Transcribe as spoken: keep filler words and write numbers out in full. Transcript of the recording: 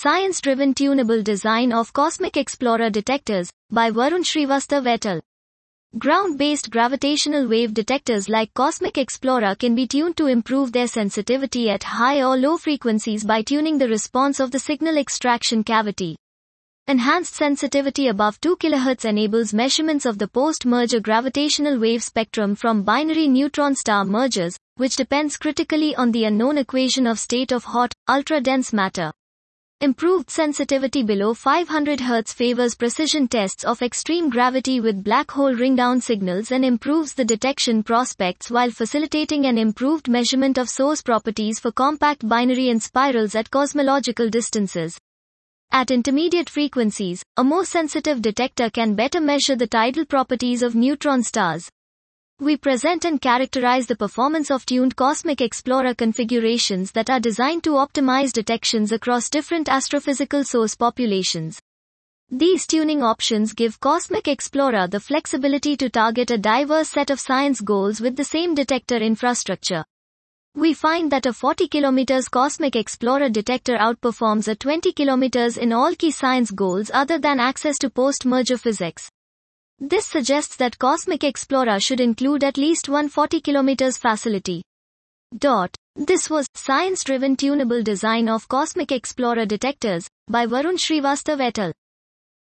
Science-driven tunable design of Cosmic Explorer detectors, by Varun Srivastav et al. Ground-based gravitational wave detectors like Cosmic Explorer can be tuned to improve their sensitivity at high or low frequencies by tuning the response of the signal extraction cavity. Enhanced sensitivity above two kilohertz enables measurements of the post-merger gravitational wave spectrum from binary neutron-star mergers, which depends critically on the unknown equation of state of hot, ultra-dense matter. Improved sensitivity below five hundred hertz favors precision tests of extreme gravity with black hole ring-down signals and improves the detection prospects while facilitating an improved measurement of source properties for compact binary and spirals at cosmological distances. At intermediate frequencies, a more sensitive detector can better measure the tidal properties of neutron stars. We present and characterize the performance of tuned Cosmic Explorer configurations that are designed to optimize detections across different astrophysical source populations. These tuning options give Cosmic Explorer the flexibility to target a diverse set of science goals with the same detector infrastructure. We find that a forty kilometer Cosmic Explorer detector outperforms a twenty kilometer in all key science goals other than access to post-merger physics. This suggests that Cosmic Explorer should include at least one forty kilometer facility. Dot. This was Science-Driven Tunable Design of Cosmic Explorer Detectors, by Varun Srivastav et al.